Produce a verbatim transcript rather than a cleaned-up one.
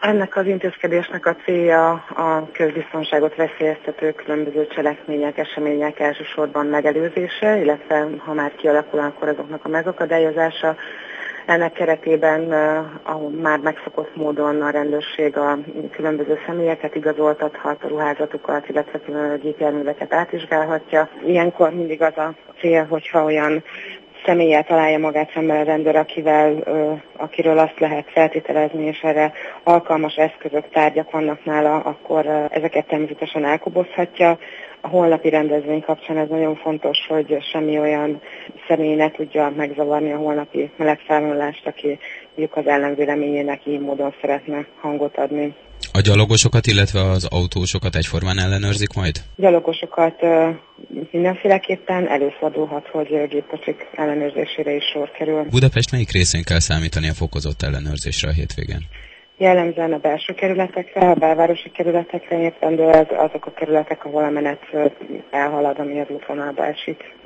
Ennek az intézkedésnek a célja a közbiztonságot veszélyeztető különböző cselekmények, események elsősorban megelőzése, illetve ha már kialakul, akkor azoknak a megakadályozása. Ennek keretében, ahol már megszokott módon a rendőrség a különböző személyeket igazoltathat, a ruházatukat, illetve a gépjárműveket átvizsgálhatja. Ilyenkor mindig az a cél, hogyha olyan személlyel találja magát szemben a rendőr, akivel, akiről azt lehet feltételezni, és erre alkalmas eszközök, tárgyak vannak nála, akkor ezeket természetesen elkobozhatja. A holnapi rendezvény kapcsán ez nagyon fontos, hogy semmi olyan személy ne tudja megzavarni a holnapi melegfelvonulást, aki mondjuk az ellenvéleményének így módon szeretne hangot adni. A gyalogosokat, illetve az autósokat egyformán ellenőrzik majd? Gyalogosokat mindenféleképpen, előfordulhat, hogy gépkocsik ellenőrzésére is sor kerül. Budapest melyik részén kell számítani a fokozott ellenőrzésre a hétvégén? Jellemzően a belső kerületekre, a belvárosi kerületekre értendő azok a kerületek, ahol a menet elhalad, ami az útvonalba esik.